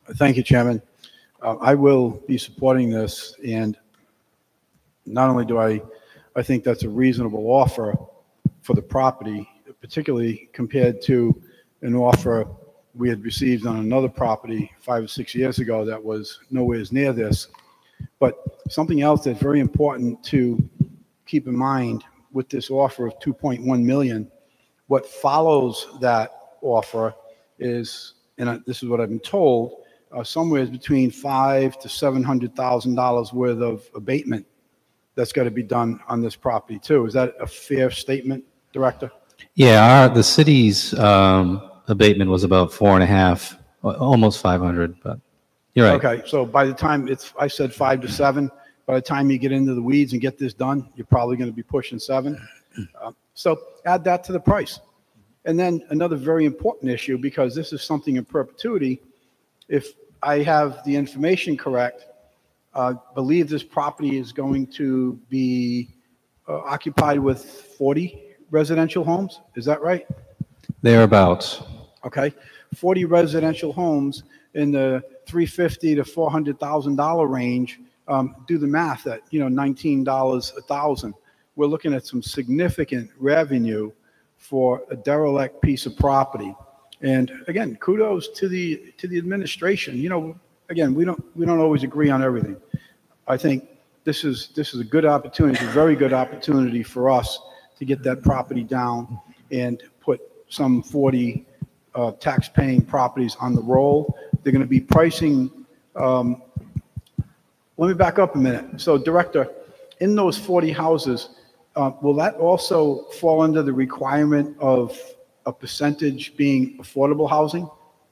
Thank you, Chairman. I will be supporting this, and not only do I think that's a reasonable offer for the property, particularly compared to an offer we had received on another property 5 or 6 years ago that was nowhere near this. But something else that's very important to keep in mind with this offer of $2.1 million, what follows that offer is, and this is what I've been told, somewhere between $500,000 to $700,000 worth of abatement that's got to be done on this property too. Is that a fair statement, Director? Yeah, the city's abatement was about 4.5, almost 500, but you're right. Okay, so by the time I said 5 to 7, by the time you get into the weeds and get this done, you're probably going to be pushing 7. So add that to the price. And then another very important issue, because this is something in perpetuity, if I have the information correct, I believe this property is going to be occupied with 40 residential homes. Is that right? Thereabouts. Okay, 40 residential homes in the $350,000 to $400,000 range. Do the math at $19 a thousand. We're looking at some significant revenue for a derelict piece of property. And again, kudos to the administration. Again, we don't always agree on everything. I think this is a good opportunity, a very good opportunity for us to get that property down and put some 40 tax-paying properties on the roll. They're going to be pricing. Let me back up a minute. So, Director, in those 40 houses, will that also fall under the requirement of a percentage being affordable housing?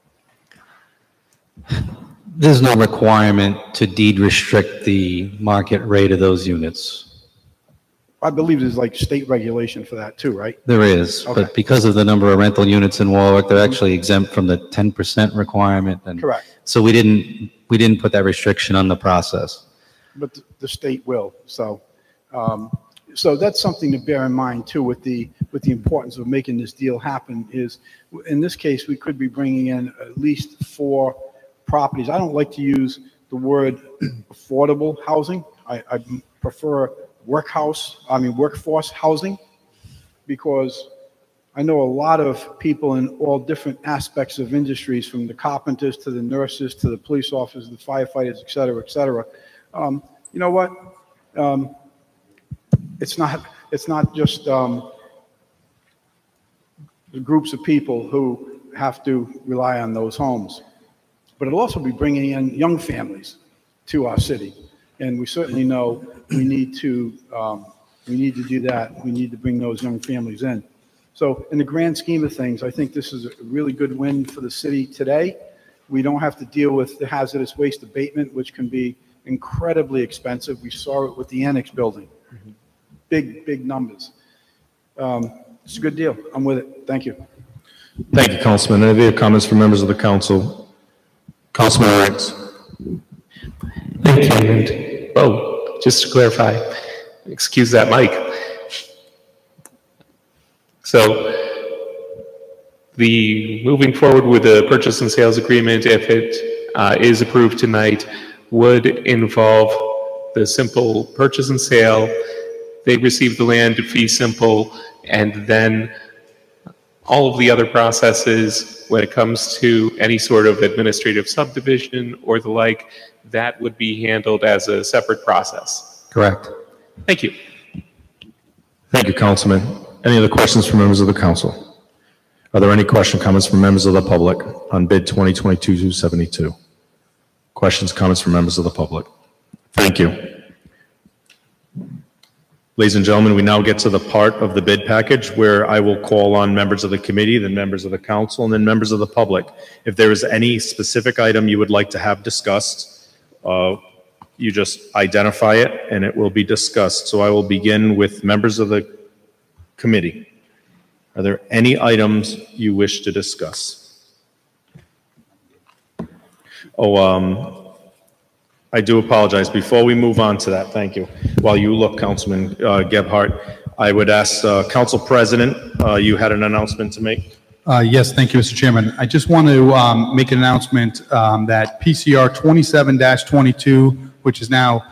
There's no requirement to deed restrict the market rate of those units. I believe there's like state regulation for that too, right? There is, okay. But because of the number of rental units in Warwick, they're actually exempt from the 10% requirement. And correct. So we didn't put that restriction on the process. But the state will. So that's something to bear in mind too, with the importance of making this deal happen. Is in this case we could be bringing in at least 4 properties. I don't like to use the word affordable housing. I prefer workforce housing, because I know a lot of people in all different aspects of industries, from the carpenters to the nurses to the police officers, the firefighters, et cetera, et cetera. You know what? It's not just the groups of people who have to rely on those homes, but it'll also be bringing in young families to our city, and we certainly know we need to do that. We need to bring those young families in. So, in the grand scheme of things, I think this is a really good win for the city today. We don't have to deal with the hazardous waste abatement, which can be incredibly expensive. We saw it with the annex building. Big numbers. It's a good deal. I'm with it. Thank you. Thank you, Councilman. Any other comments from members of the council? Councilman Lawrence. Thank you. And, just to clarify, excuse that mic. So, the moving forward with the purchase and sales agreement, if it is approved tonight, would involve the simple purchase and sale. They receive the land fee simple, and then all of the other processes when it comes to any sort of administrative subdivision or the like, that would be handled as a separate process. Correct. Thank you. Thank you, Councilman. Any other questions from members of the council? Are there any comments from members of the public on bid 2022-272? Questions, comments from members of the public? Thank you. Ladies and gentlemen, we now get to the part of the bid package where I will call on members of the committee, then members of the council, and then members of the public. If there is any specific item you would like to have discussed, you just identify it and it will be discussed. So I will begin with members of the committee. Are there any items you wish to discuss? I do apologize. Before we move on to that, thank you. While you look, Councilman Gebhardt, I would ask Council President, you had an announcement to make? Yes, thank you, Mr. Chairman. I just want to make an announcement that PCR 27-22, which is now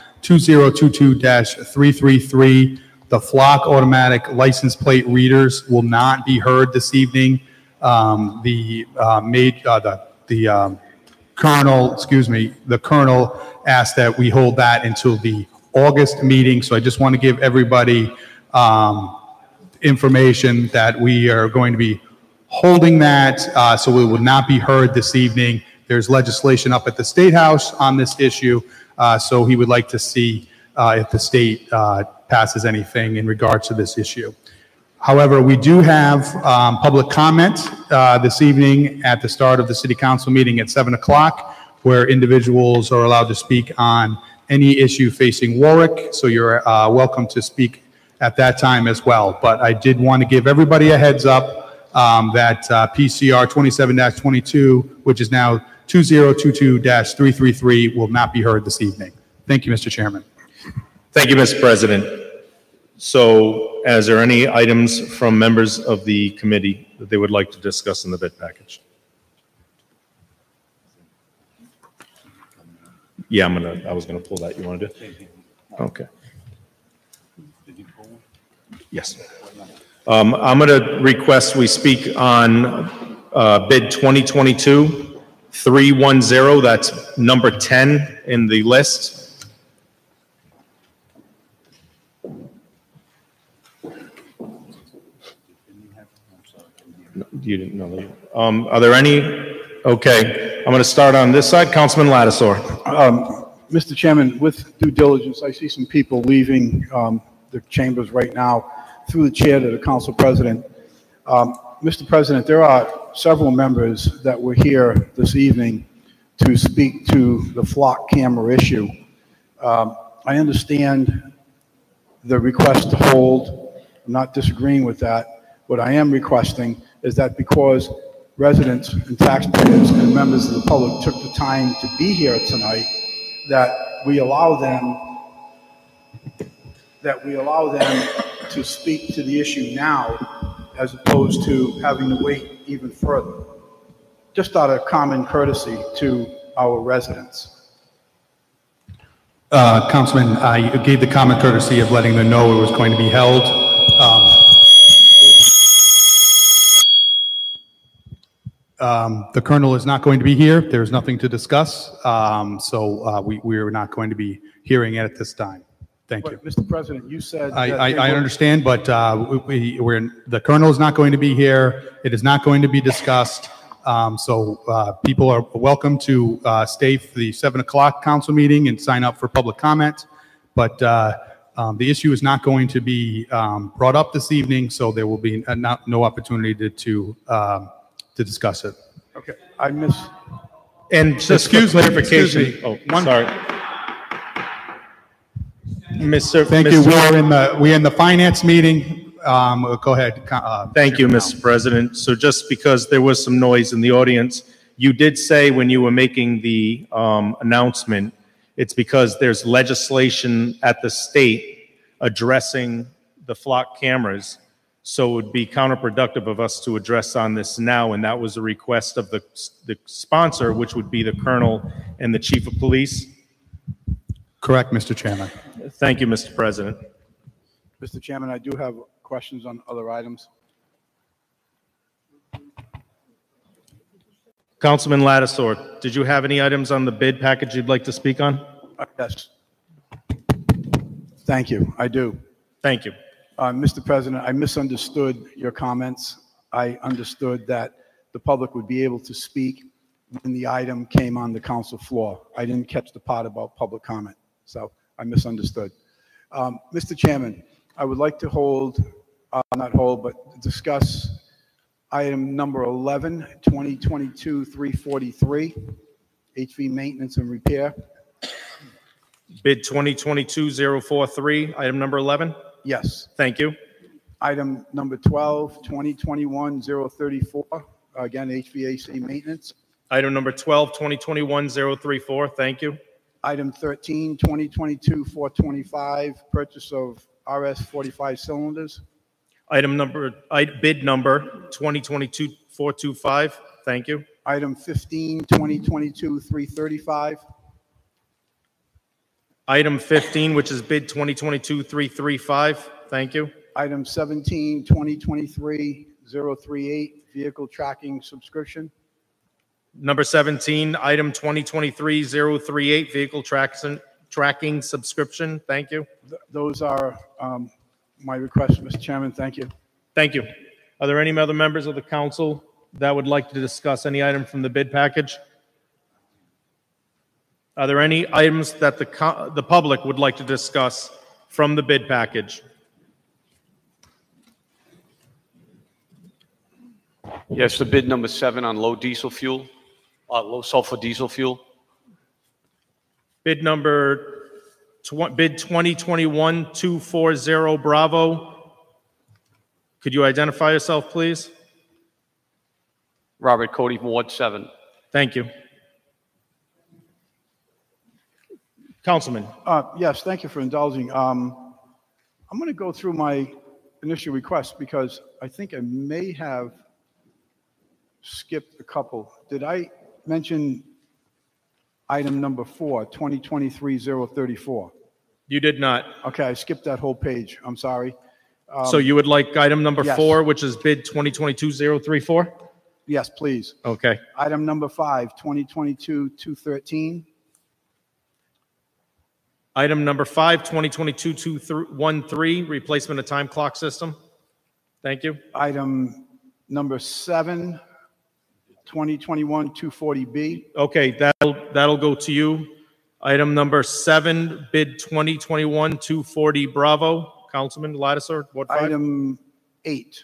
2022-333, the Flock automatic license plate readers will not be heard this evening. The colonel asked that we hold that until the August meeting. So I just want to give everybody information that we are going to be holding that, so it will not be heard this evening. There's legislation up at the State House on this issue, so he would like to see if the state passes anything in regards to this issue. However, we do have public comment this evening at the start of the City Council meeting at 7 o'clock, where individuals are allowed to speak on any issue facing Warwick, so you're welcome to speak at that time as well. But I did want to give everybody a heads up that PCR 27-22, which is now 2022-333, will not be heard this evening. Thank you, Mr. Chairman. Thank you, Mr. President. So, is there any items from members of the committee that they would like to discuss in the bid package? Yeah, I was gonna pull that. You wanted to? Okay. Yes. I'm gonna request we speak on bid 2022-310. That's number 10 in the list. You didn't know that. Are there any? Okay, I'm going to start on this side. Councilman Lattisaur. Mr. Chairman, with due diligence, I see some people leaving the chambers right now through the chair to the council president. Mr. President, there are several members that were here this evening to speak to the flock camera issue. I understand the request to hold. I'm not disagreeing with that. What I am requesting is that because residents and taxpayers and members of the public took the time to be here tonight, that we allow them to speak to the issue now, as opposed to having to wait even further. Just out of common courtesy to our residents. Councilman, I gave the common courtesy of letting them know it was going to be held. The colonel is not going to be here. There's nothing to discuss, so we are not going to be hearing it at this time. Thank you. Mr. President, you said... I understand, but the colonel is not going to be here. It is not going to be discussed. So people are welcome to stay for the 7 o'clock council meeting and sign up for public comment. But the issue is not going to be brought up this evening, so there will be no opportunity to discuss it. Okay, And just excuse clarification. Sorry. Mr. Thank you. We're in the finance meeting. Go ahead. Thank you, Mr. President. So just because there was some noise in the audience, you did say when you were making the announcement, it's because there's legislation at the state addressing the flock cameras. So it would be counterproductive of us to address on this now, and that was a request of the sponsor, which would be the colonel and the chief of police. Correct, Mr. Chairman. Thank you, Mr. President. Mr. Chairman, I do have questions on other items. Councilman Lattisaur, did you have any items on the bid package you'd like to speak on? Yes. Thank you. I do. Thank you. Mr. President, I misunderstood your comments. I understood that the public would be able to speak when the item came on the council floor. I didn't catch the part about public comment, so I misunderstood. Mr. Chairman, I would like to discuss item number 11, 2022-343, HV maintenance and repair. Bid 2022-043, item number 11? Yes. Thank you. Item number 12, 2021-034, again, HVAC maintenance. Item number 12, 2021-034, thank you. Item 13, 2022-425, purchase of RS-45 cylinders. Bid number 2022-426, 425. Thank you. Item 15, 2022, 335. Item 15, which is bid 2022-335. Thank you. Item 17, 2023, 038, vehicle tracking subscription. Number 17, item 2023-038, vehicle tracking subscription. Thank you. Those are my requests, Mr. Chairman. Thank you. Thank you. Are there any other members of the council that would like to discuss any item from the bid package? Are there any items that the public would like to discuss from the bid package? Yes, the bid number 7 on low sulfur diesel fuel. Bid number bid 2021-240 Bravo. Could you identify yourself, please? Robert Cody from Ward 7. Thank you. Councilman. Yes, thank you for indulging. I'm going to go through my initial request because I think I may have skipped a couple. Did I mention item number 4, 2023-034? You did not. Okay, I skipped that whole page. I'm sorry. So you would like item number yes. 4, which is bid 2022-034? Yes, please. Okay. Item number 5, 2022-213. Item number 5, 2022-213, replacement of time clock system. Thank you. Item number 7, 2021-240B. Okay, that'll go to you. Item number 7, bid 2021-240 Bravo. Councilman Lattiser, Ward 5. Item 8,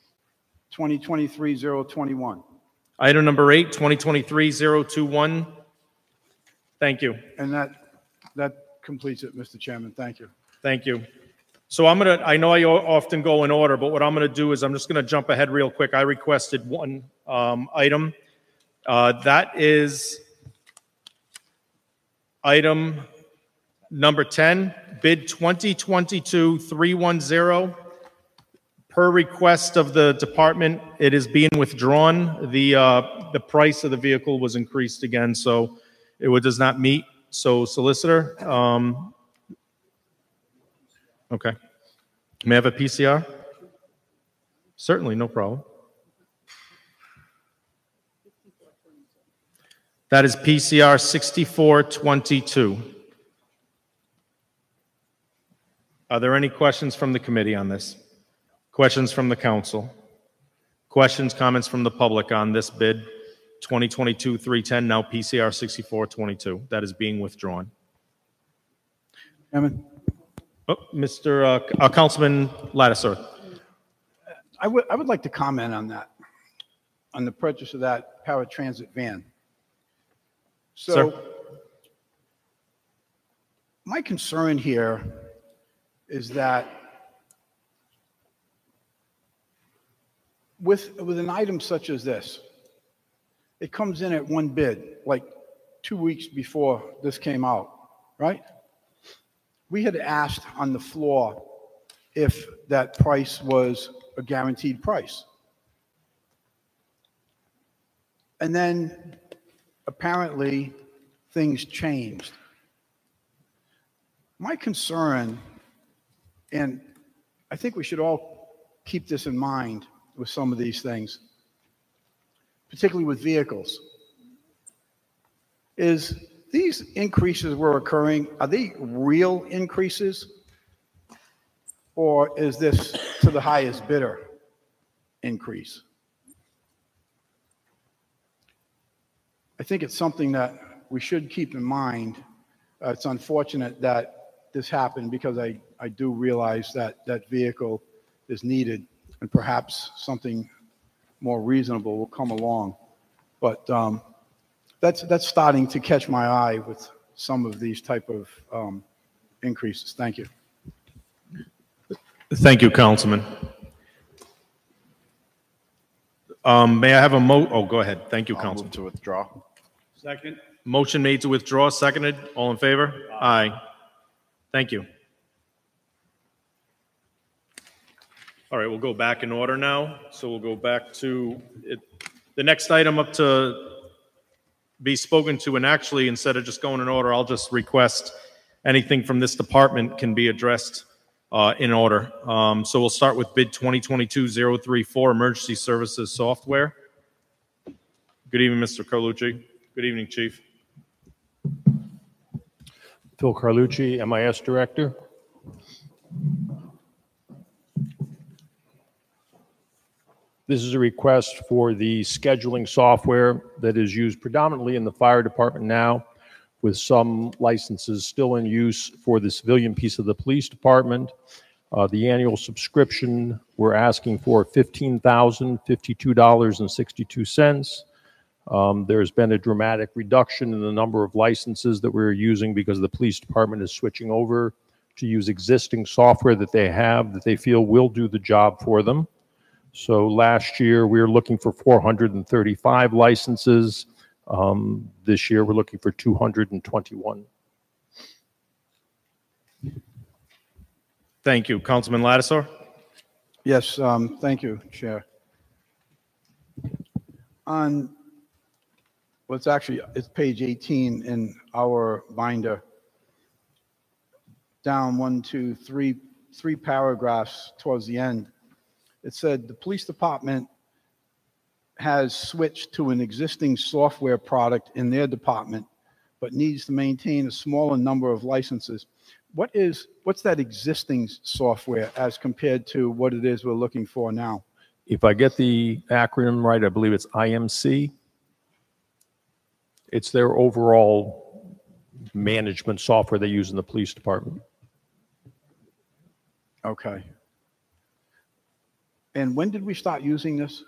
2023-021. Item number 8, 2023-021. Thank you. And that completes it, Mr. Chairman. Thank you. Thank you. So I know I often go in order, but what I'm going to do is I'm just going to jump ahead real quick. I requested one item. That is item number 10, bid 2022-310. Per request of the department, it is being withdrawn. The price of the vehicle was increased again, so it does not meet. So, solicitor, okay. May I have a PCR? Certainly, no problem. That is PCR 6422. Are there any questions from the committee on this? Questions from the council? Questions, comments from the public on this bid 2022-310, now PCR 6422, that is being withdrawn? Chairman? Oh, Mr. Councilman Lattiser. I would like to comment on that, on the purchase of that paratransit van. So, Sir? My concern here is that with an item such as this, it comes in at one bid, like 2 weeks before this came out, right? We had asked on the floor if that price was a guaranteed price. And then apparently things changed. My concern, and I think we should all keep this in mind with some of these things, particularly with vehicles, is these increases were occurring, are they real increases? Or is this to the highest bidder increase? I think it's something that we should keep in mind. It's unfortunate that this happened because I do realize that that vehicle is needed and perhaps something more reasonable will come along. But that's starting to catch my eye with some of these type of increases. Thank you. Thank you, Councilman. May I have a oh, go ahead. Thank you, Councilman. Move to withdraw. Second. Motion made to withdraw, seconded. All in favor? Aye. Thank you. All right, we'll go back in order now. So we'll go back to it. The next item up to be spoken to, and actually, instead of just going in order, I'll just request anything from this department can be addressed in order. So we'll start with bid 2022-034, Emergency Services Software. Good evening, Mr. Carlucci. Good evening, Chief. Phil Carlucci, MIS Director. This is a request for the scheduling software that is used predominantly in the fire department now, with some licenses still in use for the civilian piece of the police department. The annual subscription, we're asking for $15,052.62. There's been a dramatic reduction in the number of licenses that we're using because the police department is switching over to use existing software that they have that they feel will do the job for them. So last year we were looking for 435 licenses. This year we're looking for 221. Thank you. Councilman Lattiser? Yes, thank you, Chair. On it's page 18 in our binder, down three paragraphs towards the end. It said the police department has switched to an existing software product in their department, but needs to maintain a smaller number of licenses. What's that existing software as compared to what it is we're looking for now? If I get the acronym right, I believe it's IMC. It's their overall management software they use in the police department. Okay. And when did we start using this?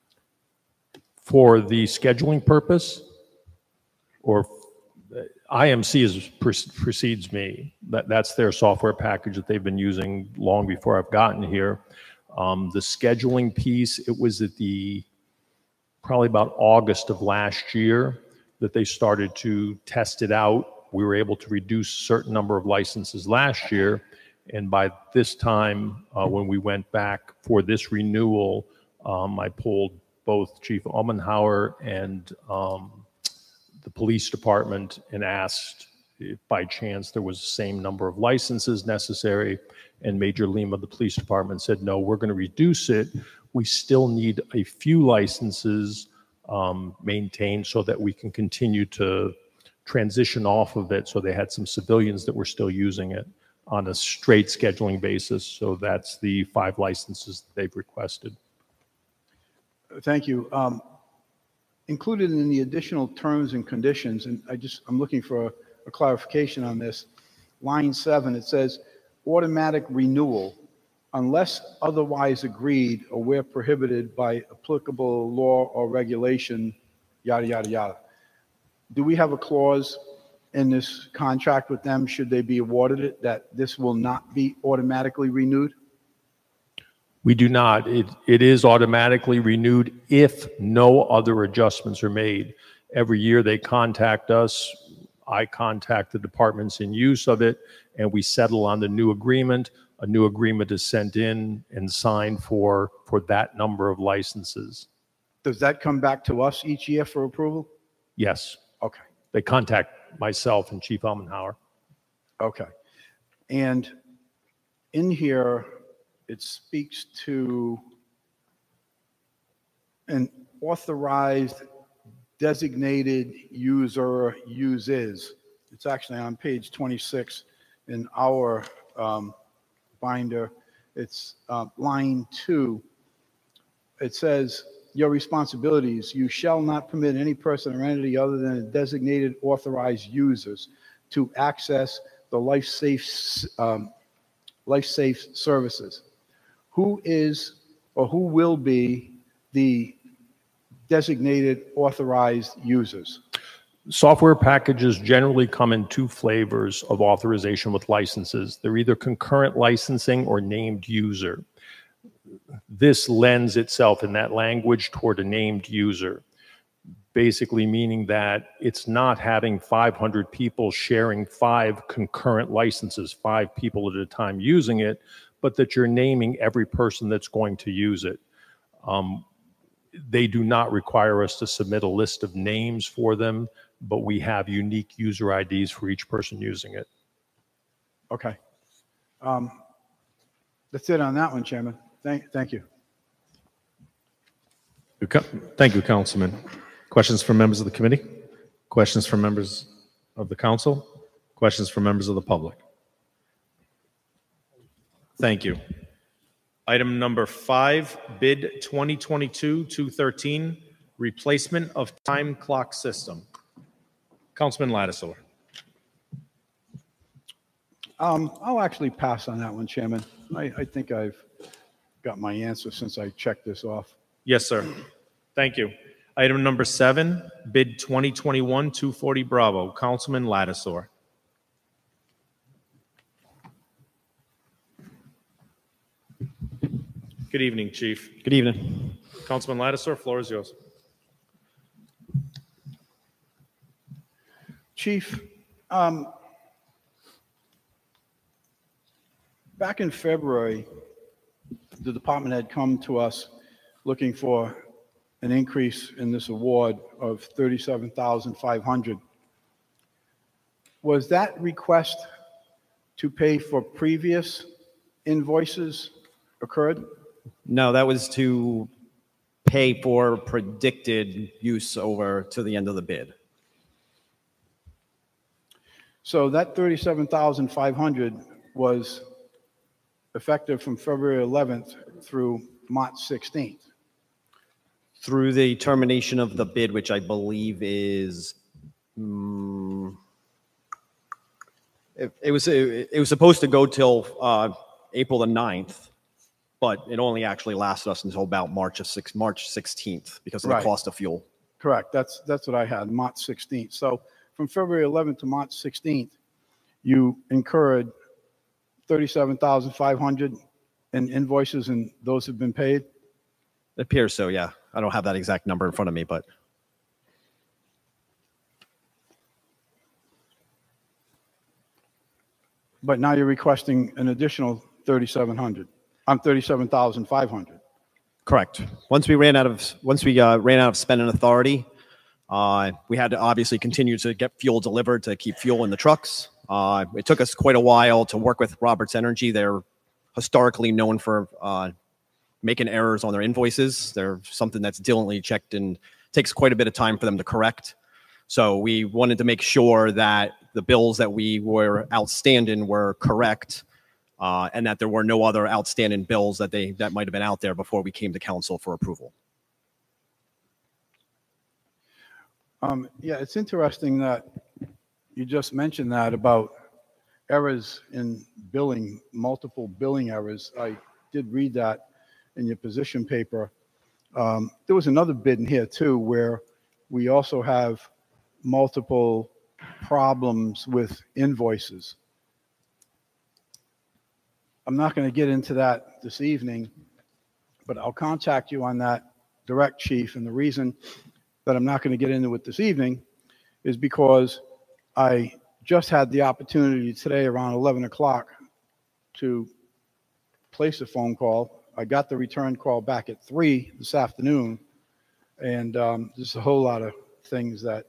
For the scheduling purpose, or IMC precedes me. That's their software package that they've been using long before I've gotten here. The scheduling piece, it was at probably about August of last year that they started to test it out. We were able to reduce a certain number of licenses last year. And by this time, when we went back for this renewal, I pulled both Chief Ummenhauer and the police department and asked if by chance there was the same number of licenses necessary. And Major Lima, the police department, said, no, we're going to reduce it. We still need a few licenses maintained so that we can continue to transition off of it. So they had some civilians that were still using it on a straight scheduling basis. So that's the 5 licenses that they've requested. Thank you. Included in the additional terms and conditions, and I'm looking for a clarification on this. Line 7, it says automatic renewal unless otherwise agreed or where prohibited by applicable law or regulation, yada, yada, yada. Do we have a clause in this contract with them, should they be awarded it, that this will not be automatically renewed? We do not. It is automatically renewed if no other adjustments are made. Every year they contact us. I contact the departments in use of it, and we settle on the new agreement. A new agreement is sent in and signed for that number of licenses. Does that come back to us each year for approval? Yes. Okay. They contact myself and Chief Ummenhauer. Okay. And in here, it speaks to an authorized designated user uses. It's actually on page 26 in our binder. It's line 2. It says, your responsibilities, you shall not permit any person or entity other than a designated authorized users to access the life-safe services. Who is or who will be the designated authorized users? Software packages generally come in 2 flavors of authorization with licenses. They're either concurrent licensing or named user. This lends itself in that language toward a named user, basically meaning that it's not having 500 people sharing 5 concurrent licenses, 5 people at a time using it, but that you're naming every person that's going to use it. they do not require us to submit a list of names for them, but we have unique user IDs for each person using it. Okay. That's it on that one, Chairman. Thank you. Thank you, Councilman. Questions from members of the committee? Questions from members of the council? Questions from members of the public? Thank you. Item number 5, bid 2022-213, replacement of time clock system. Councilman Lattisour. I'll actually pass on that one, Chairman. I think I've got my answer since I checked this off. Yes, sir. Thank you. Item number 7, bid 2021-240 Bravo. Councilman Lattisour. Good evening, Chief. Good evening. Councilman Lattisour, floor is yours. Chief, back in February, the department had come to us looking for an increase in this award of $37,500. Was that request to pay for previous invoices occurred? No, that was to pay for predicted use over to the end of the bid. So that $37,500 was effective from February 11th through March 16th. Through the termination of the bid, which I believe is, it was supposed to go till April the 9th, but it only actually lasted us until about March 16th because of the cost of fuel. Correct. That's what I had, March 16th. So from February 11th to March 16th, you incurred $37,500 in invoices, and those have been paid? It appears so, yeah. I don't have that exact number in front of me, but. But now you're requesting an additional $37,500. Correct. Once we ran out of spending authority, we had to obviously continue to get fuel delivered to keep fuel in the trucks. It took us quite a while to work with Roberts Energy. They're historically known for making errors on their invoices. They're something that's diligently checked and takes quite a bit of time for them to correct. So we wanted to make sure that the bills that we were outstanding were correct, and that there were no other outstanding bills that might have been out there before we came to council for approval. Yeah, it's interesting that you just mentioned that about errors in billing, multiple billing errors. I did read that in your position paper. There was another bid in here too, where we also have multiple problems with invoices. I'm not going to get into that this evening, but I'll contact you on that direct, Chief. And the reason that I'm not going to get into it this evening is because I just had the opportunity today around 11 o'clock to place a phone call. I got the return call back at 3 this afternoon, and there's a whole lot of things that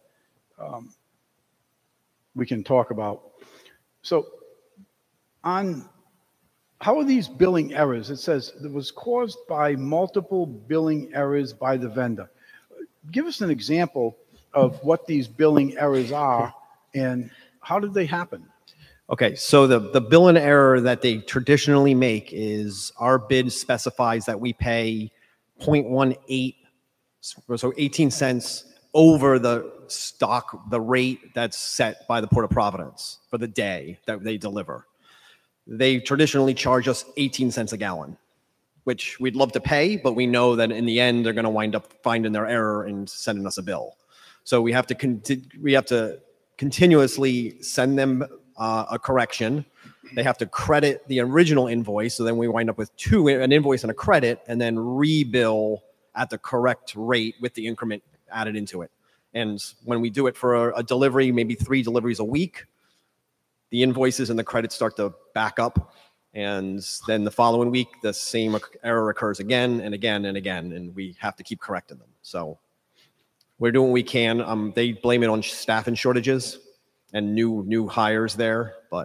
we can talk about. So how are these billing errors? It says it was caused by multiple billing errors by the vendor. Give us an example of what these billing errors are and how did they happen? Okay, so the billing error that they traditionally make is our bid specifies that we pay 0.18, so 18 cents over the rate that's set by the Port of Providence for the day that they deliver. They traditionally charge us 18 cents a gallon, which we'd love to pay, but we know that in the end, they're going to wind up finding their error and sending us a bill. So we have to continuously send them a correction. They have to credit the original invoice. So then we wind up with an invoice and a credit, and then rebill at the correct rate with the increment added into it. And when we do it for a delivery, maybe 3 deliveries a week, the invoices and the credits start to back up. And then the following week, the same error occurs again and again and again, and we have to keep correcting them. So we're doing what we can. They blame it on staffing shortages and new hires there, but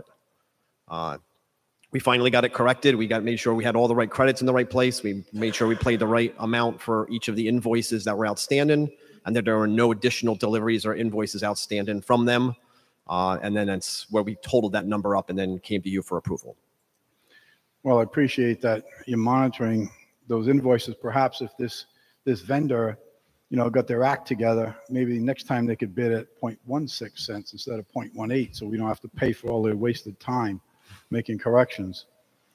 we finally got it corrected. We made sure we had all the right credits in the right place. We made sure we paid the right amount for each of the invoices that were outstanding, and that there were no additional deliveries or invoices outstanding from them. And then that's where we totaled that number up and then came to you for approval. Well, I appreciate that you're monitoring those invoices. Perhaps if this vendor, got their act together, maybe next time they could bid at 0.16 cents instead of 0.18, so we don't have to pay for all their wasted time making corrections.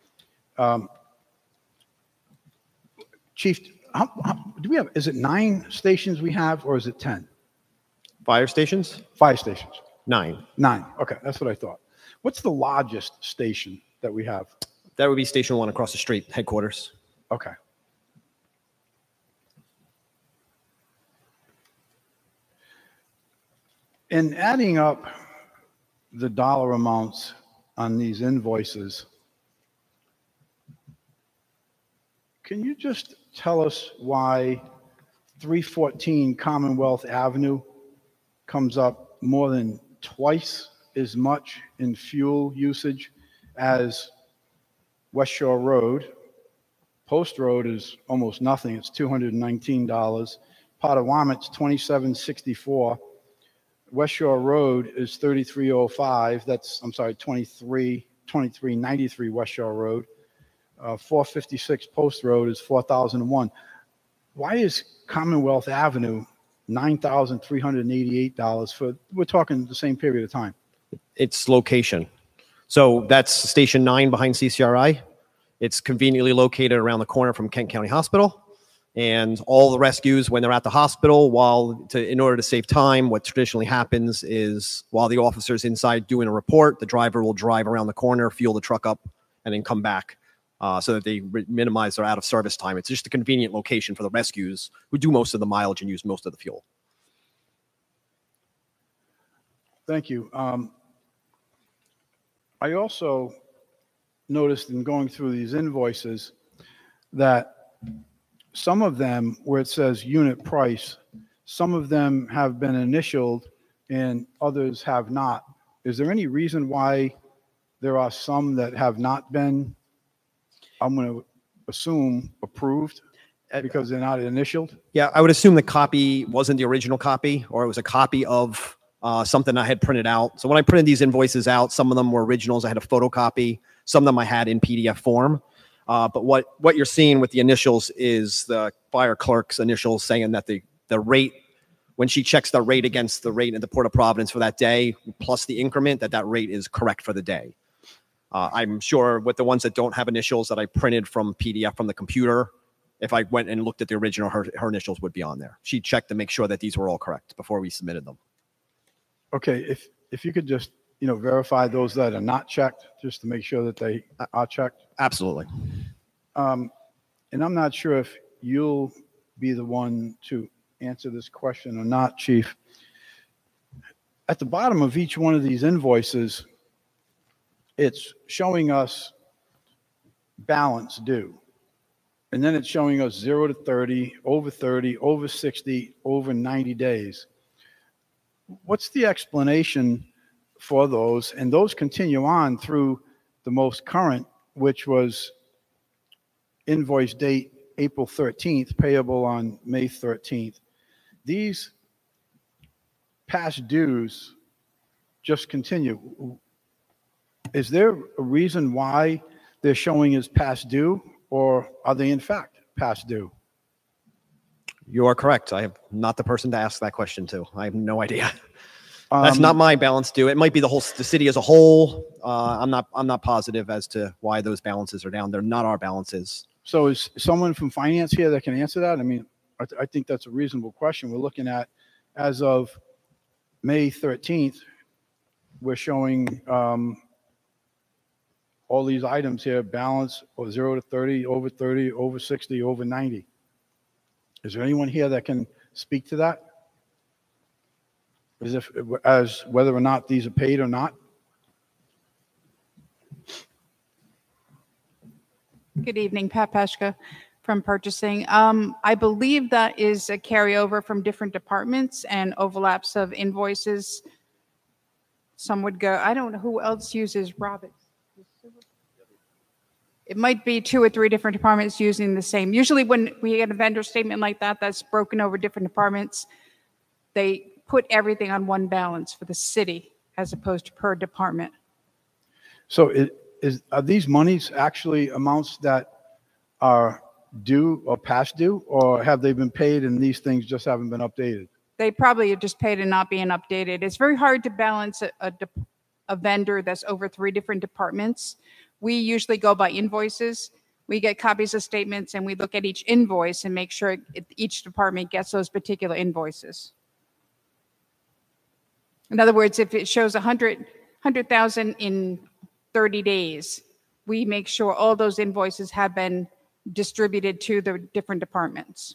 Chief, do we have? Is it 9 stations we have, or is it 10? Fire stations? 5 stations. 9. 9. Okay, that's what I thought. What's the largest station that we have? That would be Station 1 across the street, headquarters. Okay. In adding up the dollar amounts on these invoices, can you just tell us why 314 Commonwealth Avenue comes up more than twice as much in fuel usage as West Shore Road? Post Road is almost nothing. It's $219. Potawatomit's $27.64. West Shore Road is $33.05. That's, I'm sorry, $23.93 West Shore Road. 456 Post Road is $4,001. Why is Commonwealth Avenue $9,388 for, we're talking the same period of time? It's location. So that's Station 9 behind CCRI. It's conveniently located around the corner from Kent County Hospital. And all the rescues, when they're at the hospital, in order to save time, what traditionally happens is while the officer's inside doing a report, the driver will drive around the corner, fuel the truck up, and then come back so that they minimize their out-of-service time. It's just a convenient location for the rescues who do most of the mileage and use most of the fuel. Thank you. I also noticed in going through these invoices that some of them, where it says unit price, some of them have been initialed and others have not. Is there any reason why there are some that have not been, I'm going to assume, approved because they're not initialed? Yeah, I would assume the copy wasn't the original copy, or it was a copy of something I had printed out. So when I printed these invoices out, some of them were originals. I had a photocopy. Some of them I had in PDF form. But what you're seeing with the initials is the fire clerk's initials saying that the rate, when she checks the rate against the rate in the Port of Providence for that day, plus the increment, that rate is correct for the day. I'm sure with the ones that don't have initials that I printed from PDF from the computer, if I went and looked at the original, her initials would be on there. She checked to make sure that these were all correct before we submitted them. Okay, if you could just verify those that are not checked, just to make sure that they are checked. Absolutely. And I'm not sure if you'll be the one to answer this question or not, Chief. At the bottom of each one of these invoices, it's showing us balance due. And then it's showing us 0 to 30, over 60, over 90 days. What's the explanation for those? And those continue on through the most current, which was invoice date April 13th, payable on May 13th. These past dues just continue. Is there a reason why they're showing as past due, or are they in fact past due? You are correct. I am not the person to ask that question to. I have no idea. That's not my balance due. It might be the city as a whole. I'm not positive as to why those balances are down. They're not our balances. So is someone from finance here that can answer that? I mean, I think that's a reasonable question. We're looking at, as of May 13th, we're showing all these items here, balance 0 to 30, over 60, over 90. Is there anyone here that can speak to that? As whether or not these are paid or not? Good evening, Pat Peshka from purchasing. I believe that is a carryover from different departments and overlaps of invoices. Some would go, I don't know who else uses Robin. It might be 2 or 3 different departments using the same. Usually when we get a vendor statement like that, that's broken over different departments, they put everything on one balance for the city as opposed to per department. So are these monies actually amounts that are due or past due, or have they been paid and these things just haven't been updated? They probably are just paid and not being updated. It's very hard to balance a vendor that's over 3 different departments. We usually go by invoices. We get copies of statements and we look at each invoice and make sure each department gets those particular invoices. In other words, if it shows 100,000 in 30 days, we make sure all those invoices have been distributed to the different departments.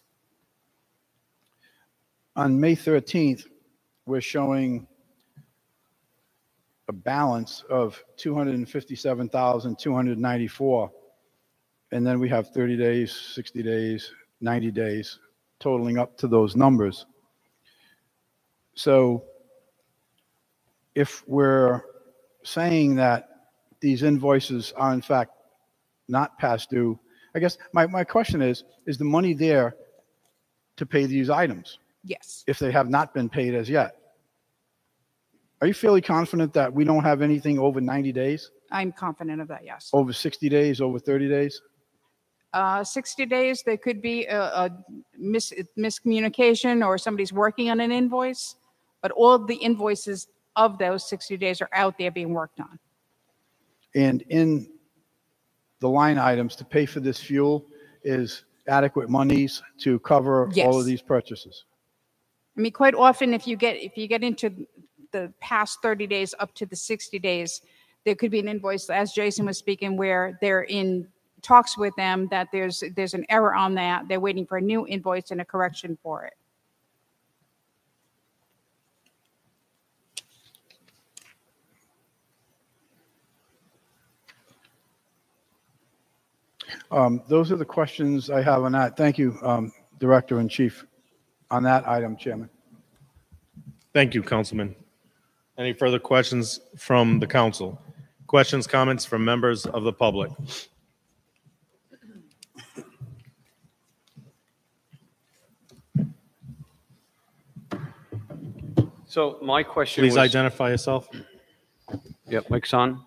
On May 13th, we're showing a balance of $257,294. And then we have 30 days, 60 days, 90 days, totaling up to those numbers. So if we're saying that these invoices are in fact not past due, I guess my question is the money there to pay these items? Yes. If they have not been paid as yet? Are you fairly confident that we don't have anything over 90 days? I'm confident of that, yes. Over 60 days, over 30 days? 60 days, there could be a miscommunication or somebody's working on an invoice, but all the invoices of those 60 days are out there being worked on. And in the line items to pay for this fuel is adequate monies to cover Yes. all of these purchases? I mean, quite often, if you get into the past 30 days up to the 60 days, there could be an invoice, as Jason was speaking, where they're in talks with them that there's an error on that. They're waiting for a new invoice and a correction for it. Those are the questions I have on that. Thank you, Director and Chief, on that item, Chairman. Thank you, Councilman. Any further questions from the council? Questions, comments from members of the public? So my question Please was... identify yourself. Yep, mic's on.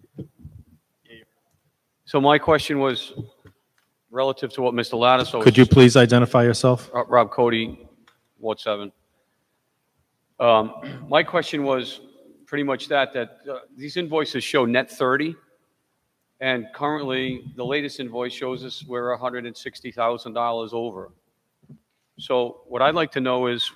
So my question was relative to what Mr. Lattiso... Could you please identify yourself? Rob Cody, Ward 7. My question was pretty much that these invoices show net 30, and currently the latest invoice shows us we're $160,000 over. So what I'd like to know is,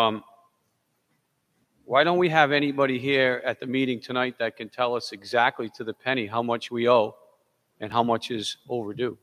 why don't we have anybody here at the meeting tonight that can tell us exactly to the penny how much we owe and how much is overdue?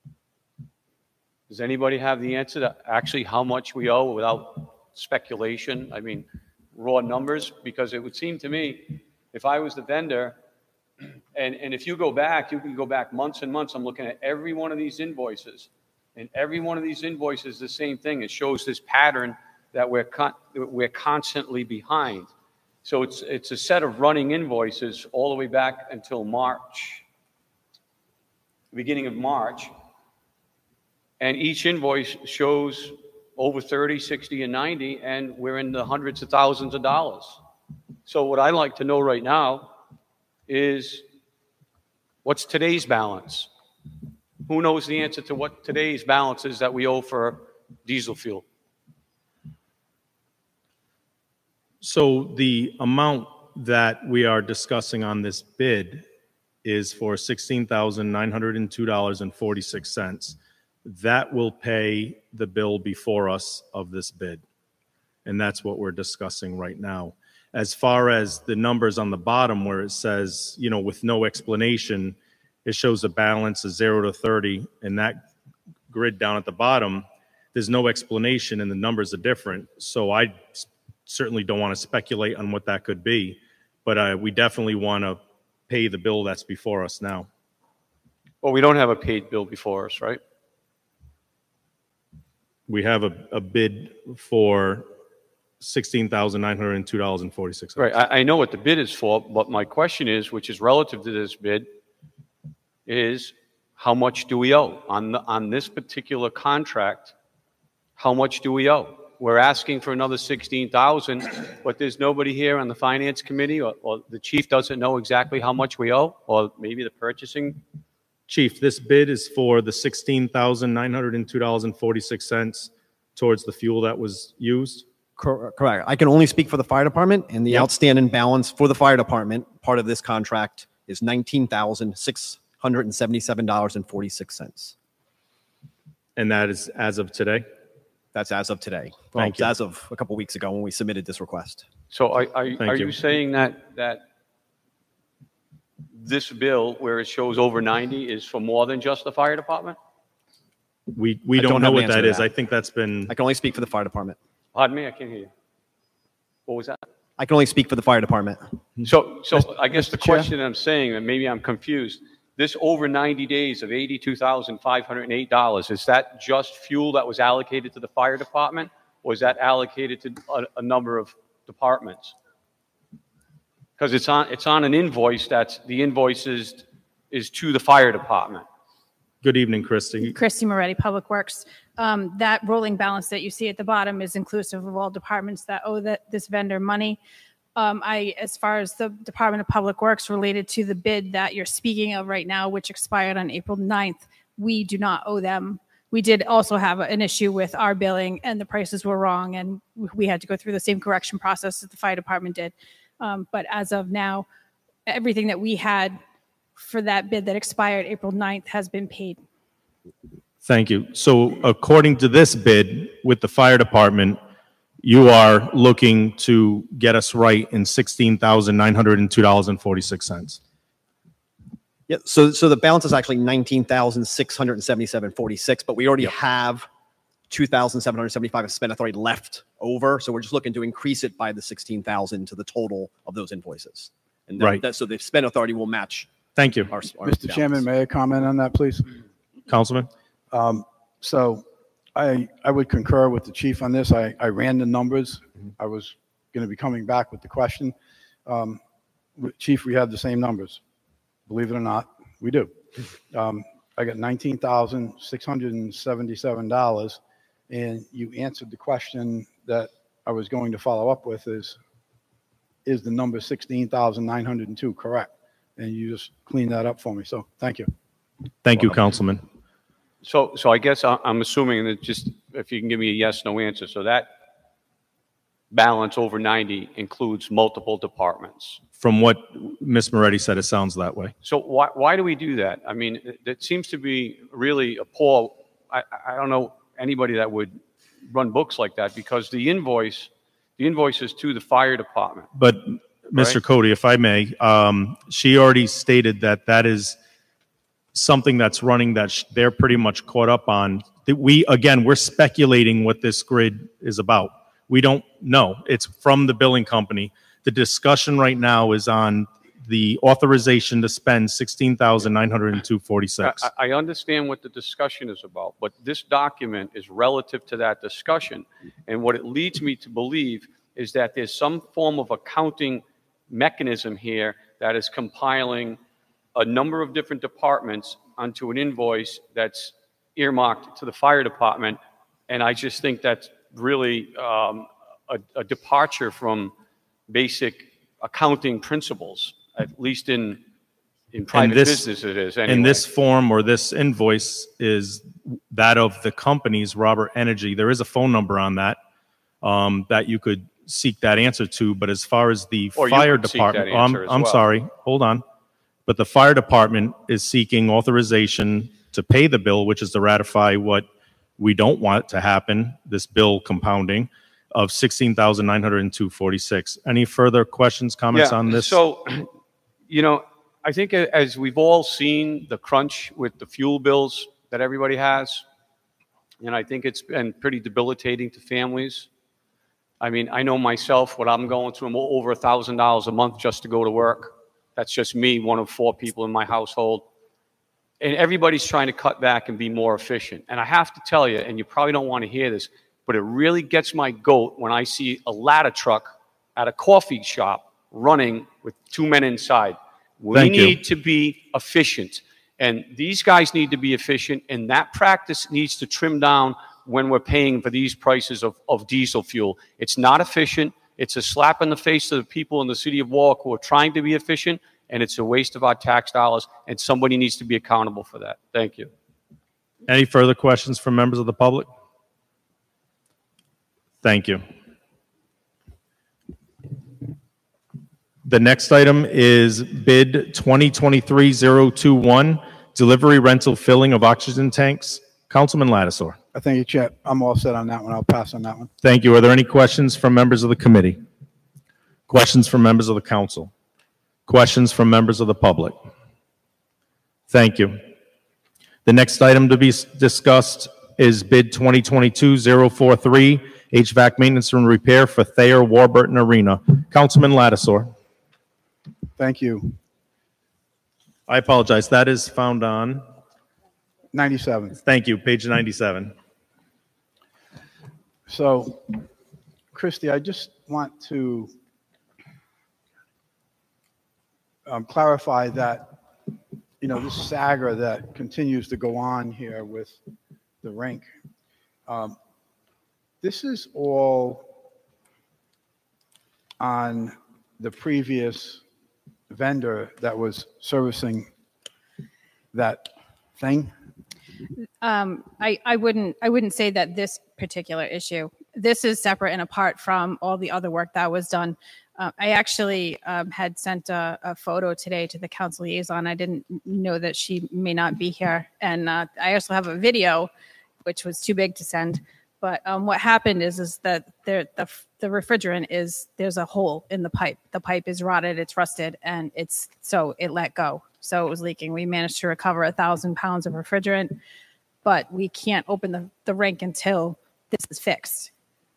Does anybody have the answer to actually how much we owe without speculation? I mean, raw numbers? Because it would seem to me, if I was the vendor, and if you go back, you can go back months and months. I'm looking at every one of these invoices, and every one of these invoices is the same thing. It shows this pattern that we're constantly behind. So it's a set of running invoices all the way back until March, beginning of March. And each invoice shows over 30, 60, and 90, and we're in the hundreds of thousands of dollars. So what I'd like to know right now is, what's today's balance? Who knows the answer to what today's balance is that we owe for diesel fuel? So the amount that we are discussing on this bid is for $16,902.46. That will pay the bill before us of this bid. And that's what we're discussing right now. As far as the numbers on the bottom where it says, you know, with no explanation, it shows a balance of 0 to 30. And that grid down at the bottom, there's no explanation and the numbers are different. So I certainly don't want to speculate on what that could be. But we definitely want to pay the bill that's before us now. Well, we don't have a paid bill before us, right? We have a bid for $16,902.46. Right, I know what the bid is for, but my question is, which is relative to this bid, is how much do we owe on this particular contract? How much do we owe? We're asking for another 16,000, but there's nobody here on the finance committee, or the chief doesn't know exactly how much we owe, or maybe the purchasing. Chief, this bid is for the $16,902.46 towards the fuel that was used. Correct. I can only speak for the fire department, and the outstanding balance for the fire department, part of this contract, is $19,677.46. And that is as of today? That's as of today. Well, Thank you. as of a couple weeks ago when we submitted this request. So are you. you saying that this bill, where it shows over 90, is for more than just the fire department? We I don't don't know have an what answer that to is. that. I think that's been, I can only speak for the fire department. Pardon me, I can't hear you. What was that? I can only speak for the fire department. So I guess the Chair? question I'm saying, and maybe I'm confused, this over 90 days of $82,508, is that just fuel that was allocated to the fire department, or is that allocated to a number of departments? Because it's on an invoice the invoice is to the fire department. good evening, Christy. Christy Moretti, Public Works. That rolling balance that you see at the bottom is inclusive of all departments that owe this vendor money. As far as the Department of Public Works related to the bid that you're speaking of right now, which expired on April 9th, we do not owe them. We did also have an issue with our billing, and the prices were wrong, and we had to go through the same correction process that the fire department did. But as of now, everything that we had for that bid that expired April 9th has been paid. Thank you. So according to this bid with the fire department, you are looking to get us right in $16,902.46. Yeah, so the balance is actually $19,677.46, but we already have $2,775 of spend authority left over, so we're just looking to increase it by the $16,000 to the total of those invoices. And Right. So the spend authority will match. Thank you. Our Mr. Chairman, may I comment on that, please? Councilman? So I would concur with the chief on this. I ran the numbers. I was going to be coming back with the question. Chief, we have the same numbers. Believe it or not, we do. I got $19,677, and you answered the question that I was going to follow up with is the number 16,902 correct? And you just cleaned that up for me, so thank you. Thank you, Councilman. So I guess I'm assuming that, just if you can give me a yes, no answer. So that balance over 90 includes multiple departments. From what Ms. Moretti said, it sounds that way. So why do we do that? I mean, it seems to be really a poor, I don't know anybody that would run books like that, because the invoice is to the fire department. But Mr. Right. Cody, if I may, she already stated that is something that's running that they're pretty much caught up on. We're speculating what this grid is about. We don't know. It's from the billing company. The discussion right now is on the authorization to spend $16,902.46. I understand what the discussion is about, but this document is relative to that discussion. And what it leads me to believe is that there's some form of accounting mechanism here that is compiling a number of different departments onto an invoice that's earmarked to the fire department. And I just think that's really a departure from basic accounting principles, at least in private business it is anyway. And this form or this invoice is that of the company's Robert Energy. There is a phone number on that that you could seek that answer to. But as far as the fire department, I'm sorry, hold on. But the fire department is seeking authorization to pay the bill, which is to ratify what we don't want to happen, this bill compounding of $16,902.46. Any further questions, comments on this? So, I think as we've all seen the crunch with the fuel bills that everybody has, and I think it's been pretty debilitating to families. I mean, I know myself, what I'm going through, I'm over $1,000 a month just to go to work. That's just me, one of 4 people in my household. and everybody's trying to cut back and be more efficient. And I have to tell you, and you probably don't want to hear this, but it really gets my goat when I see a ladder truck at a coffee shop running with 2 men inside. We need to be efficient, and these guys need to be efficient, and that practice needs to trim down when we're paying for these prices of diesel fuel. It's not efficient. It's a slap in the face to the people in the city of Warwick who are trying to be efficient, and it's a waste of our tax dollars, and somebody needs to be accountable for that. Thank you. Any further questions from members of the public? Thank you. The next item is bid 2023-021, delivery rental filling of oxygen tanks. Councilman Lattisaw. Thank you, Chair. I'm all set on that one. I'll pass on that one. Thank you. Are there any questions from members of the committee? Questions from members of the council? Questions from members of the public? Thank you. The next item to be discussed is bid 2022-043, HVAC maintenance and repair for Thayer Warburton Arena. Councilman Lattisaw. Thank you. I apologize. That is found on 97. Thank you. Page 97. So, Christy, I just want to clarify that, this saga that continues to go on here with the rink. This is all on the previous vendor that was servicing that thing. I wouldn't say that this particular issue. This is separate and apart from all the other work that was done. I actually had sent a photo today to the council liaison. I didn't know that she may not be here, and I also have a video, which was too big to send. But what happened is that the refrigerant there's a hole in the pipe. The pipe is rotted, it's rusted, and it let go. So it was leaking. We managed to recover 1,000 pounds of refrigerant, but we can't open the rink until this is fixed.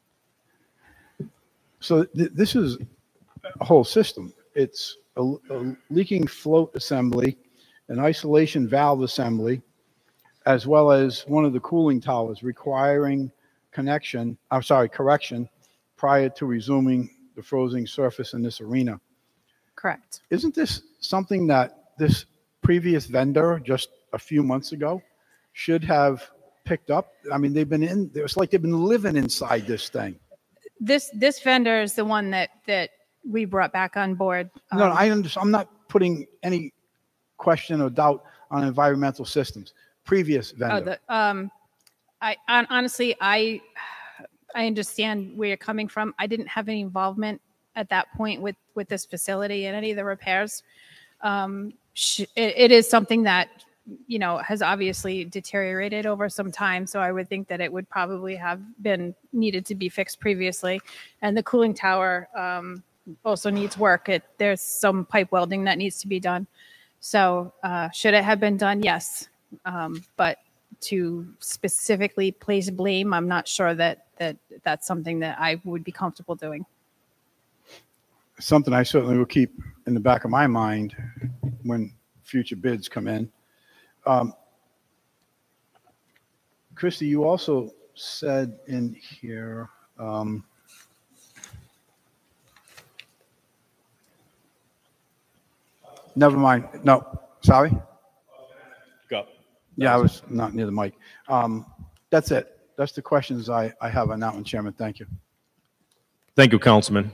So this is a whole system. It's a leaking float assembly, an isolation valve assembly, as well as one of the cooling towers requiring correction prior to resuming the frozen surface in this arena. Correct. Isn't this something that this previous vendor just a few months ago should have picked up? I mean, it's like they've been living inside this thing. This vendor is the one that we brought back on board. No, I understand. I'm not putting any question or doubt on environmental systems. Previous vendor. Honestly, I understand where you're coming from. I didn't have any involvement at that point with this facility and any of the repairs. It is something that has obviously deteriorated over some time. So I would think that it would probably have been needed to be fixed previously. And the cooling tower also needs work. There's some pipe welding that needs to be done. So should it have been done? Yes. But to specifically place blame, I'm not sure that's something that I would be comfortable doing. Something I certainly will keep in the back of my mind when future bids come in. Christy, you also said in here, never mind. No, sorry. Go. Yeah, I was not near the mic. That's it. That's the questions I have on that one, Chairman. Thank you. Thank you, Councilman.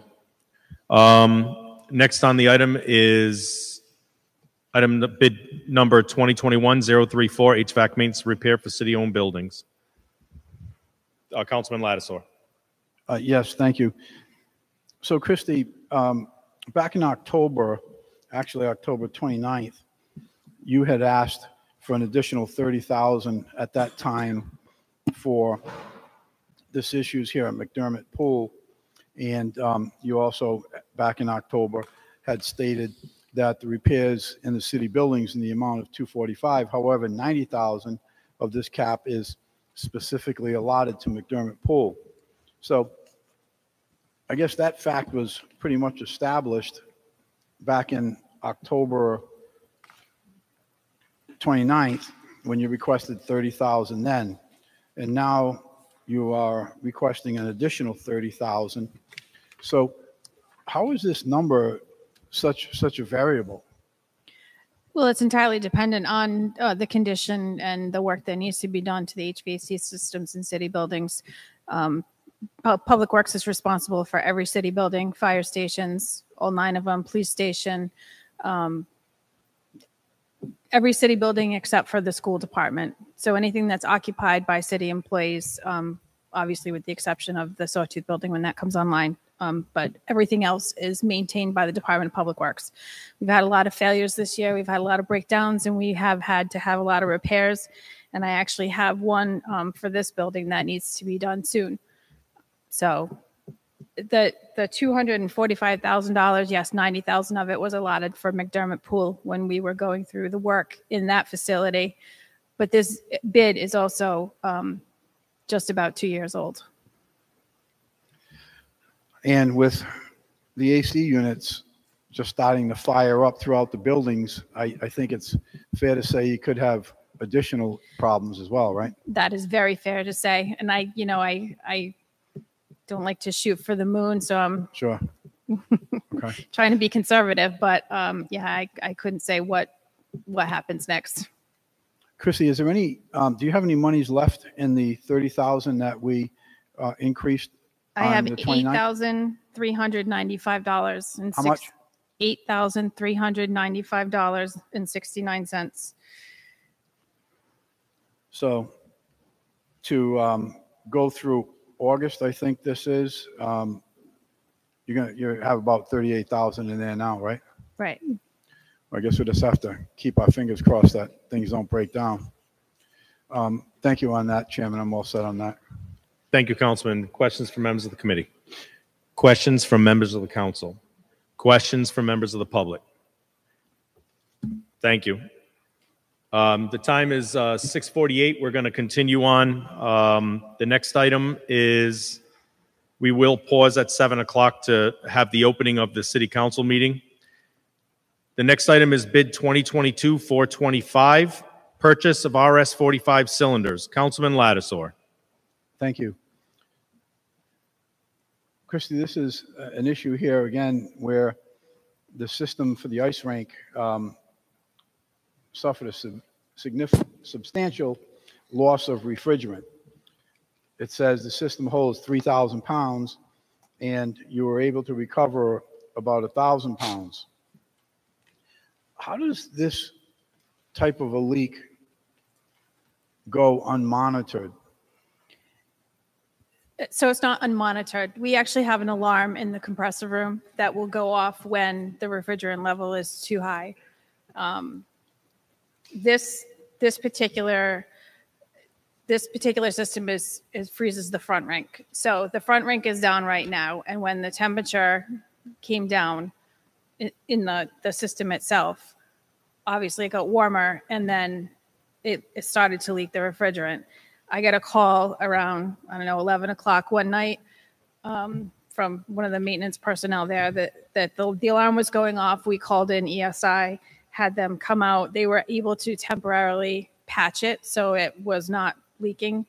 Next on the item is item bid number 2021-034, HVAC maintenance repair for city-owned buildings. Councilman Lattisaw. Yes, thank you. So, Christy, back in October, actually October 29th, you had asked for an additional $30,000 at that time for this issues here at McDermott Pool. And you also, back in October, had stated that the repairs in the city buildings in the amount of $245. However, $90,000 of this cap is specifically allotted to McDermott Pool. So I guess that fact was pretty much established back in October 29th, when you requested 30,000 then, and now you are requesting an additional 30,000. So how is this number such a variable? Well, it's entirely dependent on the condition and the work that needs to be done to the HVAC systems in city buildings. Public Works is responsible for every city building, fire stations, all 9 of them, police station, every city building except for the school department. So anything that's occupied by city employees, obviously with the exception of the Sawtooth building when that comes online. But everything else is maintained by the Department of Public Works. We've had a lot of failures this year. We've had a lot of breakdowns, and we have had to have a lot of repairs. And I actually have one for this building that needs to be done soon. So the $245,000, yes, $90,000 of it was allotted for McDermott Pool when we were going through the work in that facility. But this bid is also just about 2 years old. And with the AC units just starting to fire up throughout the buildings, I think it's fair to say you could have additional problems as well, right? That is very fair to say. And I don't like to shoot for the moon, so I'm sure. Okay. Trying to be conservative, but I couldn't say what happens next. Chrissy, is there any, do you have any monies left in the 30,000 that we increased? I have $8,395 and how much? $8,395.69. So to go through August, I think this is, you have about 38,000 in there now, right? Right. I guess we'll just have to keep our fingers crossed that things don't break down. Thank you on that, Chairman. I'm all set on that. Thank you, Councilman. Questions from members of the committee? Questions from members of the council? Questions from members of the public? Thank you. The time is 6:48. We're going to continue on. The next item is we will pause at 7 o'clock to have the opening of the city council meeting. The next item is bid 2022-425, purchase of RS-45 cylinders. Councilman Lattisaur. Thank you. Christy, this is an issue here again where the system for the ice rink suffered a substantial loss of refrigerant. It says the system holds 3,000 pounds and you were able to recover about 1,000 pounds. How does this type of a leak go unmonitored? So it's not unmonitored. We actually have an alarm in the compressor room that will go off when the refrigerant level is too high. This particular system freezes the front rink. So the front rink is down right now, and when the temperature came down in the system itself, obviously it got warmer, and then it started to leak the refrigerant. I got a call around, 11 o'clock one night from one of the maintenance personnel there that the alarm was going off. We called in ESI, had them come out. They were able to temporarily patch it so it was not leaking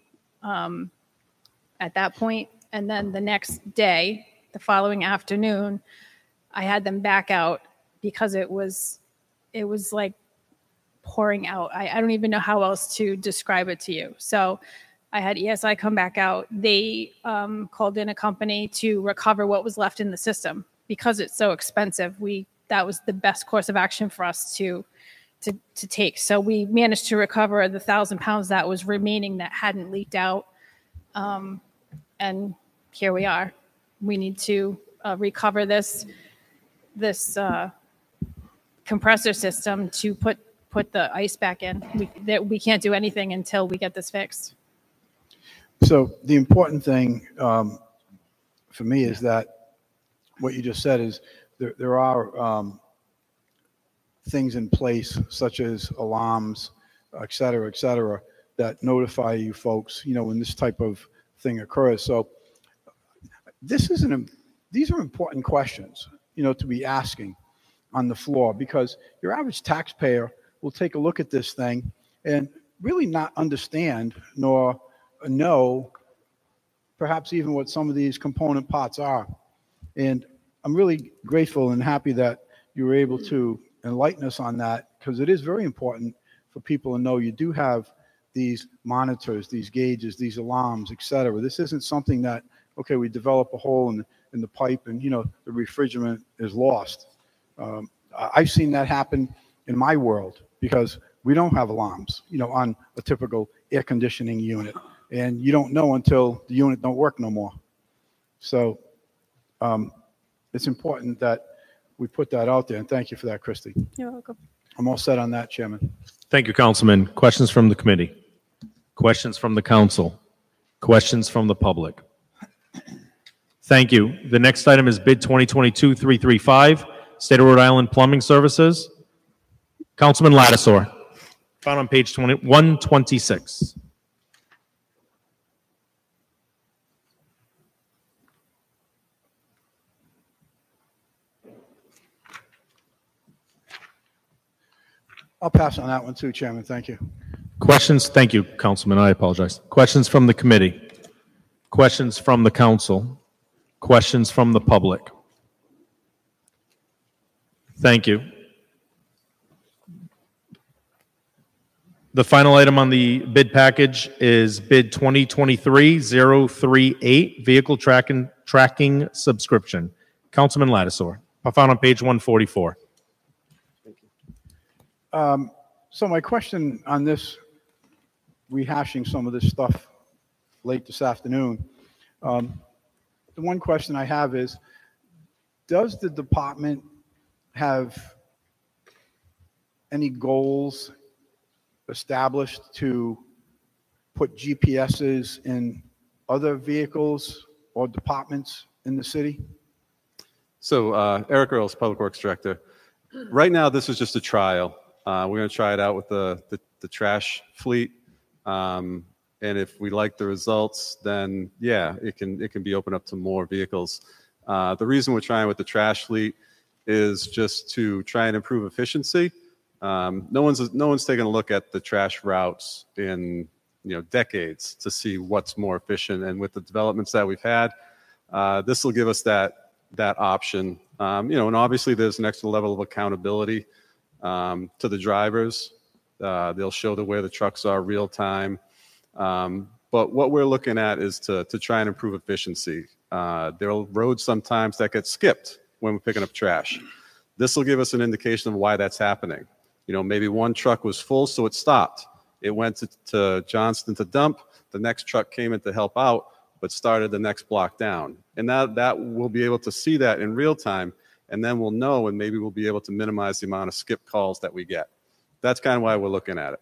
at that point. And then the next day, the following afternoon, I had them back out because it was like pouring out. I don't even know how else to describe it to you. So I had ESI come back out. They called in a company to recover what was left in the system. Because it's so expensive, that was the best course of action for us to take. So we managed to recover the 1,000 pounds that was remaining that hadn't leaked out. And here we are. We need to recover this compressor system to put the ice back in. We can't do anything until we get this fixed. So the important thing for me is that what you just said is there are things in place such as alarms, et cetera, that notify you folks, when this type of thing occurs. So these are important questions, to be asking on the floor, because your average taxpayer will take a look at this thing and really not understand nor know perhaps even what some of these component parts are. And I'm really grateful and happy that you were able to enlighten us on that, because it is very important for people to know you do have these monitors, these gauges, these alarms, et cetera. This isn't something that, okay, we develop a hole in the pipe and, you know, the refrigerant is lost. I've seen that happen in my world because we don't have alarms, you know, on a typical air conditioning unit. And you don't know until the unit don't work no more. So it's important that we put that out there. And thank you for that, Christy. You're welcome. I'm all set on that, Chairman. Thank you, Councilman. Questions from the committee? Questions from the council? Questions from the public? Thank you. The next item is bid 2022-335, State of Rhode Island Plumbing Services. Councilman Lattisaur, found on page 126. I'll pass on that one too, Chairman. Thank you. Questions? Thank you, Councilman. I apologize. Questions from the committee? Questions from the council? Questions from the public? Thank you. The final item on the bid package is bid 2023-038, vehicle tracking subscription. Councilman Lattisaur, found on page 144. So my question on this, rehashing some of this stuff late this afternoon, the one question I have is, does the department have any goals established to put GPSs in other vehicles or departments in the city? So Eric Earls, Public Works Director. Right now, this is just a trial. We're going to try it out with the trash fleet, and if we like the results, then yeah, it can be opened up to more vehicles. The reason we're trying with the trash fleet is just to try and improve efficiency. No one's taken a look at the trash routes in decades to see what's more efficient, and with the developments that we've had, this will give us that option. And obviously there's an extra level of accountability to the drivers. They'll show where the trucks are real time. But what we're looking at is to try and improve efficiency. There are roads sometimes that get skipped when we're picking up trash. This will give us an indication of why that's happening. Maybe one truck was full, so it stopped. It went to Johnston to dump. The next truck came in to help out, but started the next block down. And that we'll be able to see that in real time, and then we'll know, and maybe we'll be able to minimize the amount of skip calls that we get. That's kind of why we're looking at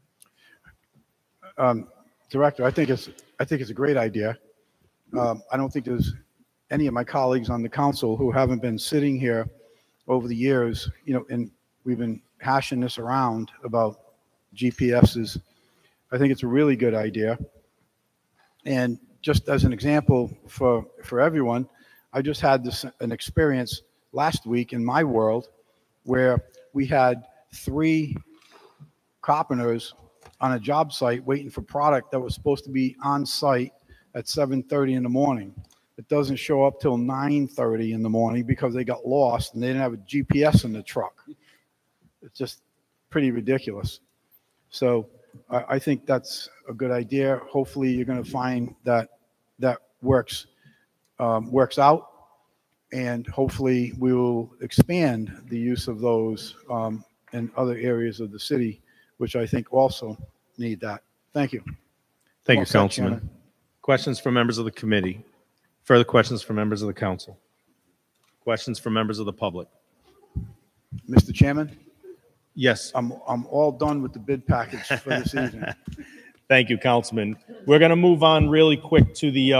it. Director, I think it's a great idea. I don't think there's any of my colleagues on the council who haven't been sitting here over the years, and we've been hashing this around about GPSs. I think it's a really good idea. And just as an example for everyone, I just had an experience last week in my world where we had 3 carpenters on a job site waiting for product that was supposed to be on site at 7:30 in the morning. It doesn't show up till 9:30 in the morning because they got lost and they didn't have a GPS in the truck. It's just pretty ridiculous. So I think that's a good idea. Hopefully you're going to find that works out, and hopefully we will expand the use of those in other areas of the city, which I think also need that. Thank you. Thank you, Councilman. Questions from members of the committee? Further questions from members of the council? Questions from members of the public? Mr. Chairman? Yes. I'm all done with the bid package for this evening. Thank you, Councilman. We're going to move on really quick to the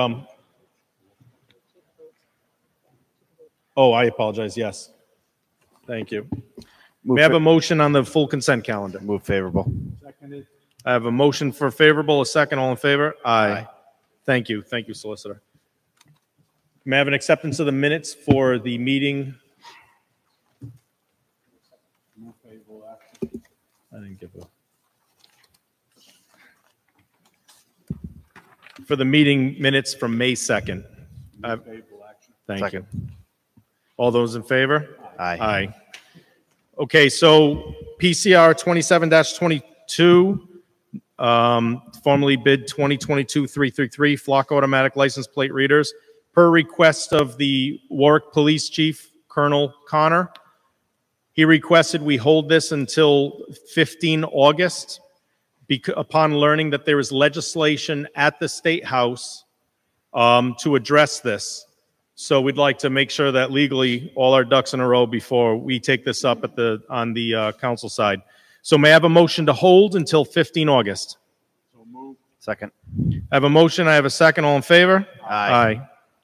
I apologize. Yes. Thank you. We have a motion on the full consent calendar. Move favorable. Seconded. I have a motion for favorable, a second. All in favor? Aye. Thank you. Thank you, Solicitor. May I have an acceptance of the minutes for the meeting? I didn't give a. For the meeting minutes from May 2nd. Thank you. All those in favor? Aye. Aye. Okay, so PCR 27-22, formerly bid 2022-333, Flock Automatic License Plate Readers, per request of the Warwick Police Chief, Colonel Connor. He requested we hold this until 15 August upon learning that there is legislation at the State House to address this. So we'd like to make sure that legally all our ducks in a row before we take this up on the council side. So may I have a motion to hold until 15 August? So moved. Second. I have a motion. I have a second. All in favor? Aye.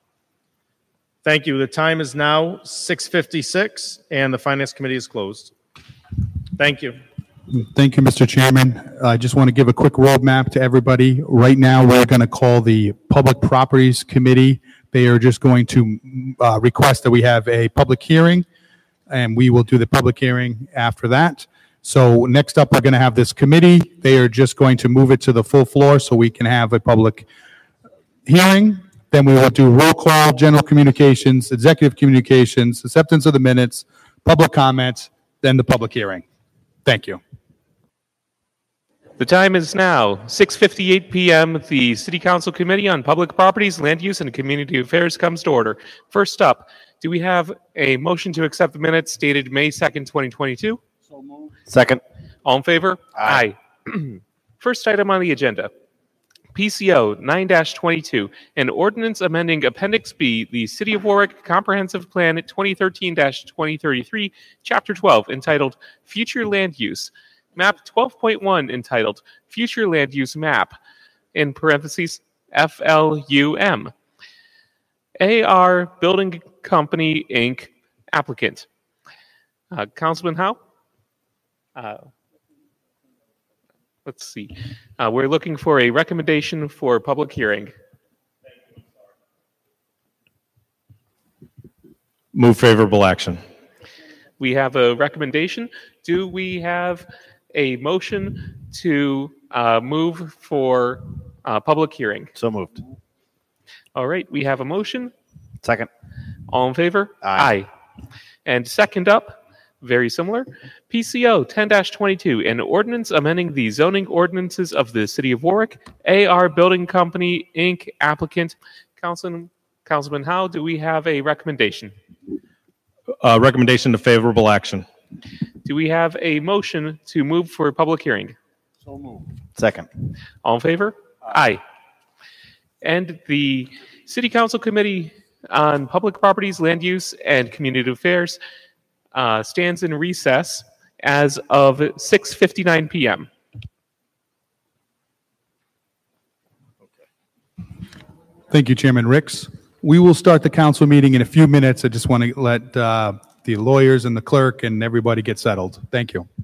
Thank you. The time is now 6:56 and the Finance Committee is closed. Thank you. Thank you, Mr. Chairman. I just want to give a quick roadmap to everybody. Right now, we're going to call the Public Properties Committee. They are just going to request that we have a public hearing, and we will do the public hearing after that. So next up, we're going to have this committee. They are just going to move it to the full floor so we can have a public hearing. Then we will do roll call, general communications, executive communications, acceptance of the minutes, public comments, then the public hearing. Thank you. The time is now 6:58 p.m. The City Council Committee on Public Properties, Land Use, and Community Affairs comes to order. First up, do we have a motion to accept the minutes dated May 2nd, 2022? So moved. Second. All in favor? Aye. First item on the agenda, PCO 9-22, an ordinance amending Appendix B, the City of Warwick Comprehensive Plan 2013-2033, Chapter 12, entitled Future Land Use. Map 12.1, entitled Future Land Use Map, in parentheses, FLUM. AR Building Company, Inc., applicant. Councilman Howe? Let's see. We're looking for a recommendation for public hearing. Move favorable action. We have a recommendation. Do we have a motion to move for public hearing? So moved. All right, we have a motion. Second. All in favor? Aye. And second up, very similar, PCO 10-22, an ordinance amending the zoning ordinances of the City of Warwick, AR Building Company, Inc., applicant. Councilman Howe, do we have a recommendation? Recommendation to favorable action. Do we have a motion to move for public hearing? So moved. Second. All in favor? Aye. And the City Council Committee on Public Properties, Land Use, and Community Affairs stands in recess as of 6:59 p.m. Thank you, Chairman Ricks. We will start the council meeting in a few minutes. I just want to let the lawyers and the clerk and everybody get settled. Thank you.